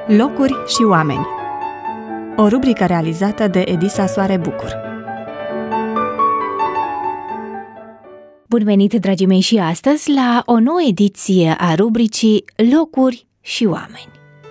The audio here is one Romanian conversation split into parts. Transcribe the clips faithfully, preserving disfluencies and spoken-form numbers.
Locuri și oameni. O rubrică realizată de Edisa Soare Bucur. Bun venit, dragii mei, și astăzi la o nouă ediție a rubricii Locuri și oameni.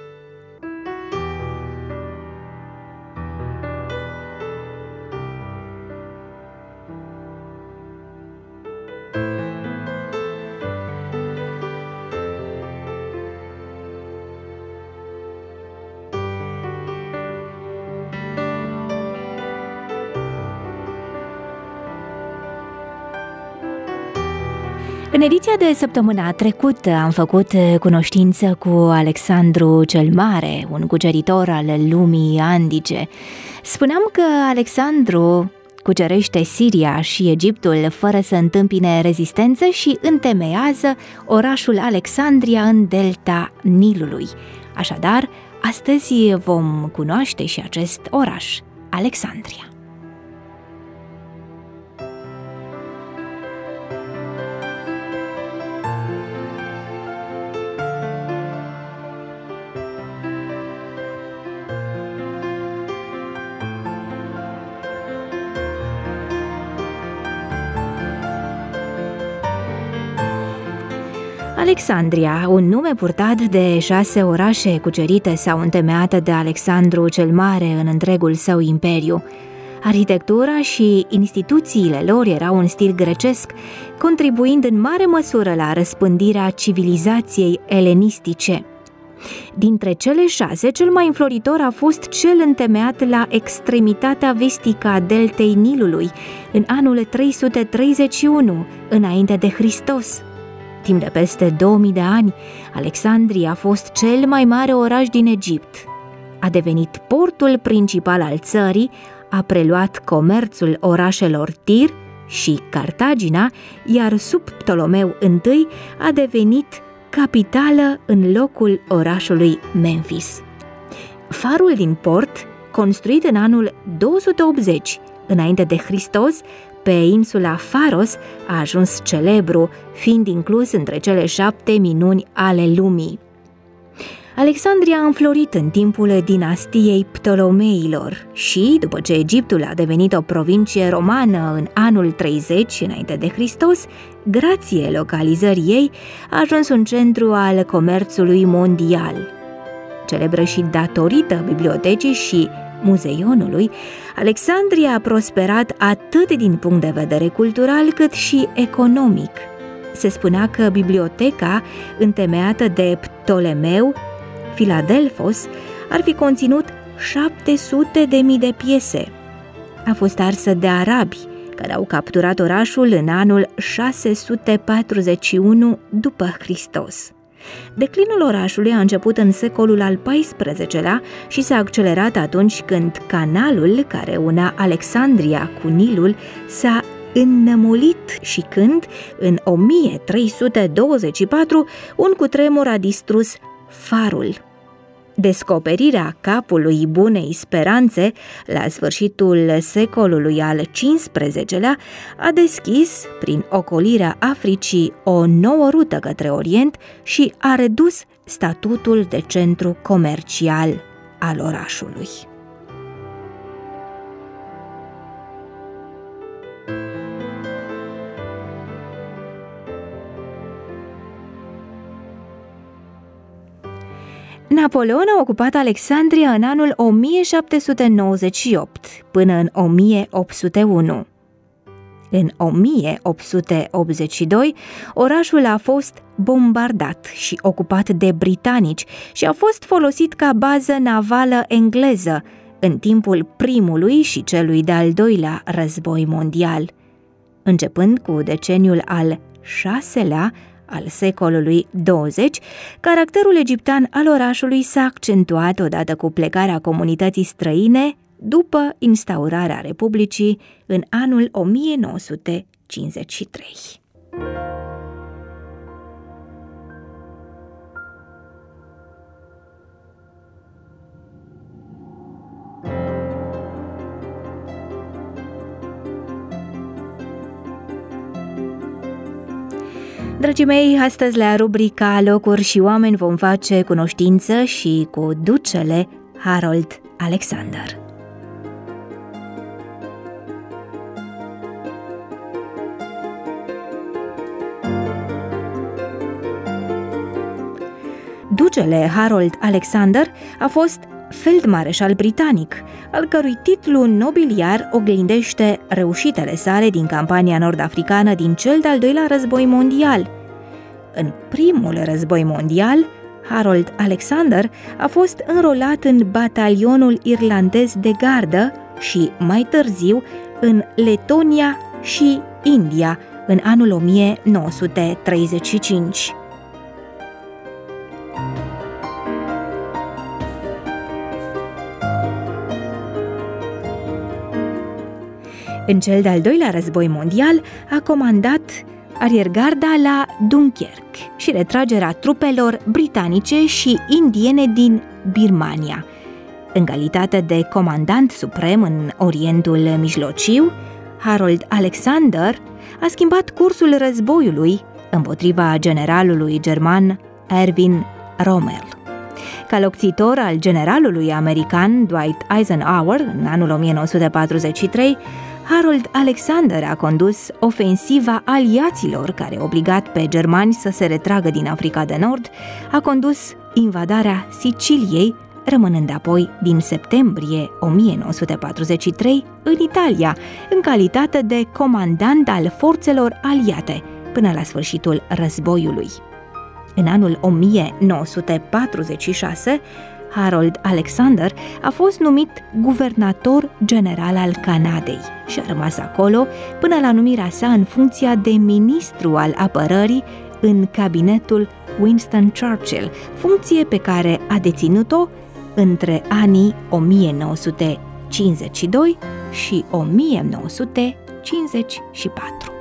În ediția de săptămâna trecută am făcut cunoștință cu Alexandru cel Mare, un cuceritor al lumii antice. Spuneam că Alexandru cucerește Siria și Egiptul fără să întâmpine rezistență și întemeiază orașul Alexandria în delta Nilului. Așadar, astăzi vom cunoaște și acest oraș, Alexandria. Alexandria, un nume purtat de șase orașe cucerite sau întemeiate de Alexandru cel Mare în întregul său imperiu. Arhitectura și instituțiile lor erau în stil grecesc, contribuind în mare măsură la răspândirea civilizației elenistice. Dintre cele șase, cel mai înfloritor a fost cel întemeiat la extremitatea vestică a deltei Nilului, în anul trei sute treizeci și unu, înainte de Hristos. Timp de peste două mii de ani, Alexandria a fost cel mai mare oraș din Egipt. A devenit portul principal al țării, a preluat comerțul orașelor Tir și Cartagina, iar sub Ptolomeu I a devenit capitală în locul orașului Memphis. Farul din port, construit în anul două sute optzeci, înainte de Hristos, pe insula Faros, a ajuns celebru, fiind inclus între cele șapte minuni ale lumii. Alexandria a înflorit în timpul dinastiei Ptolomeilor și, după ce Egiptul a devenit o provincie romană în anul treizeci înainte de Hristos, grație localizării ei, a ajuns un centru al comerțului mondial. Celebră și datorită bibliotecii și muzeionului, Alexandria a prosperat atât din punct de vedere cultural cât și economic. Se spunea că biblioteca, întemeiată de Ptolemeu, Filadelfos, ar fi conținut șapte sute de mii de piese. A fost arsă de arabi, care au capturat orașul în anul șase sute patruzeci și unu după Hristos. Declinul orașului a început în secolul al paisprezecelea și s-a accelerat atunci când canalul care una Alexandria cu Nilul s-a înnămulit și când, în o mie trei sute douăzeci și patru, un cutremur a distrus farul. Descoperirea capului Bunei Speranțe la sfârșitul secolului al cincisprezecelea a deschis, prin ocolirea Africii, o nouă rută către Orient și a redus statutul de centru comercial al orașului. Napoleon a ocupat Alexandria în anul o mie șapte sute nouăzeci și opt până în o mie opt sute unu. În o mie opt sute optzeci și doi, orașul a fost bombardat și ocupat de britanici și a fost folosit ca bază navală engleză în timpul primului și celui de-al doilea război mondial. Începând cu deceniul al șaselea al secolului douăzeci, caracterul egiptean al orașului s-a accentuat odată cu plecarea comunității străine după instaurarea Republicii în anul o mie nouă sute cincizeci și trei. Dragii mei, astăzi la rubrica Locuri și oameni vom face cunoștință și cu ducele Harold Alexander. Ducele Harold Alexander a fost feldmareșal britanic, al cărui titlu nobiliar oglindește reușitele sale din campania nord-africană din cel de-al doilea război mondial. În primul război mondial, Harold Alexander a fost înrolat în batalionul irlandez de gardă și, mai târziu, în Letonia și India, în anul o mie nouă sute treizeci și cinci. În cel de-al doilea război mondial a comandat ariergarda la Dunkerque și retragerea trupelor britanice și indiene din Birmania. În calitate de comandant suprem în Orientul Mijlociu, Harold Alexander a schimbat cursul războiului împotriva generalului german Erwin Rommel. Ca locțitor al generalului american Dwight Eisenhower în anul o mie nouă sute patruzeci și trei, Harold Alexander a condus ofensiva aliaților care a obligat pe germani să se retragă din Africa de Nord, a condus invadarea Siciliei, rămânând apoi din septembrie o mie nouă sute patruzeci și trei în Italia, în calitate de comandant al forțelor aliate, până la sfârșitul războiului. În anul o mie nouă sute patruzeci și șase, Harold Alexander a fost numit guvernator general al Canadei și a rămas acolo până la numirea sa în funcția de ministru al apărării în cabinetul Winston Churchill, funcție pe care a deținut-o între anii o mie nouă sute cincizeci și doi și o mie nouă sute cincizeci și patru.